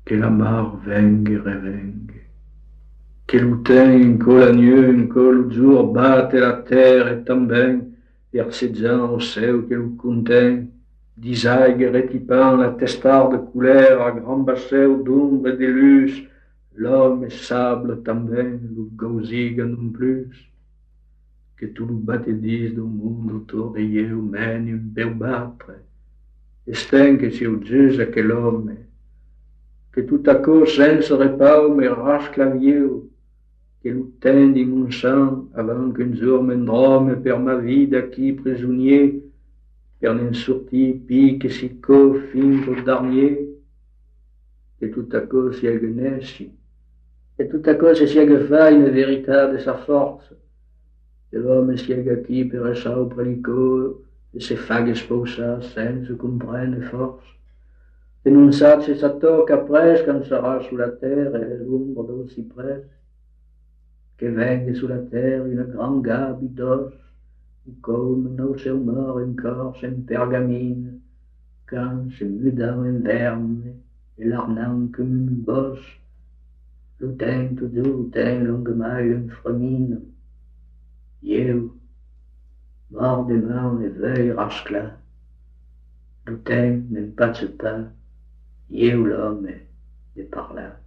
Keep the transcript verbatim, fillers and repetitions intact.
que la mar vengue e revengue, que l'outin col agneun, col jour batte la terre et tambien, verseggiant au seu que l'ou content, d'Isaac rétipant la testarde couleur à grand bassin d'ombre et de luz, l'homme et sable tambien, l'ou gauziga non plus, que tout l'ou battedis do mundo autour de eu mène un peu battre, estin que si au Dieu que l'homme, que tout à coup sense repau me rasque la vieux, que l'outin dit mon sang avant qu'un jour m'endrome per ma vie d'acquis prisonnier, per n'en sortir pique si co fin au dernier, que tout à coup si elle naisse, que tout à coup si elle fa une véritable de sa force, que l'homme si elle qui per sa au predico e se fa sposa senza comprendre force, que non sa se s'attocca presque quand sera sous la terre et l'ombre d'aussi presque, que vengue sous la terre une grande gabe d'os, comme nos seu mort encore en pergamine, quand se mudant en verme et l'arnant comme une bosse, l'outin toujours l'outin longuement une fremine, eu, mort de main et veuille rascla, l'outin n'en passe pas, eu l'homme de par là.